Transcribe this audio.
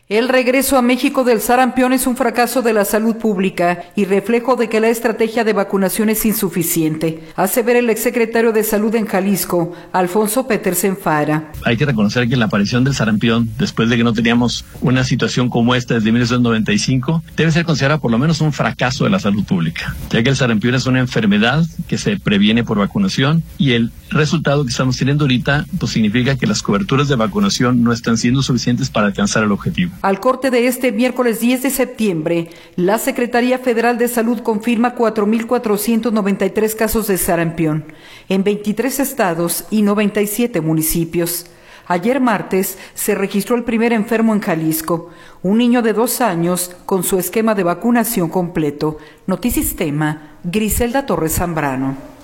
El regreso a México del sarampión es un fracaso de la salud pública y reflejo de que la estrategia de vacunación es insuficiente, asevera el exsecretario de Salud en Jalisco, Alfonso Petersen Fara. Hay que reconocer que la aparición del sarampión, después de que no teníamos una situación como esta desde 1995, debe ser considerada por lo menos un fracaso de la salud pública, ya que el sarampión es una enfermedad que se previene por vacunación y el resultado que estamos teniendo ahorita pues significa que las coberturas de vacunación no están siendo suficientes para alcanzar el objetivo. Al corte de este miércoles 10 de septiembre, la Secretaría Federal de Salud confirma 4.493 casos de sarampión en 23 estados y 97 municipios. Ayer martes se registró el primer enfermo en Jalisco, un niño de 2 años con su esquema de vacunación completo. Notisistema, Griselda Torres Zambrano.